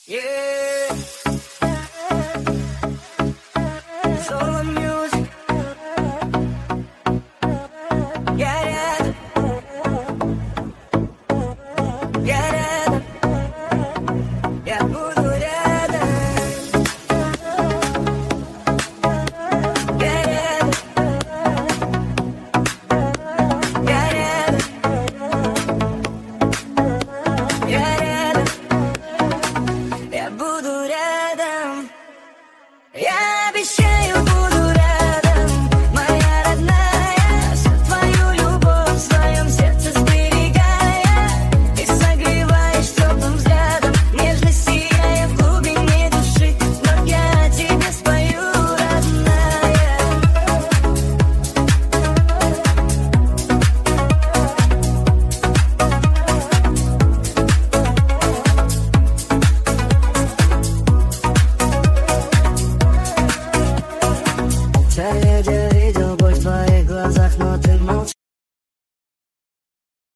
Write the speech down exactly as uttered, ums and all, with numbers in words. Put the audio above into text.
Yeah. Solo music. Я рядом. Я рядом. Я буду рядом. Я рядом. Я рядом. Я рядом. Я буду рядом. Я обещаю, буду рядом, моя родная, всю твою любовь в своем сердце сберегая. Ты согреваешь теплым взглядом, нежно сияя в глубине души. Но я тебе спою, родная. Я видел боль в твоих глазах, но ты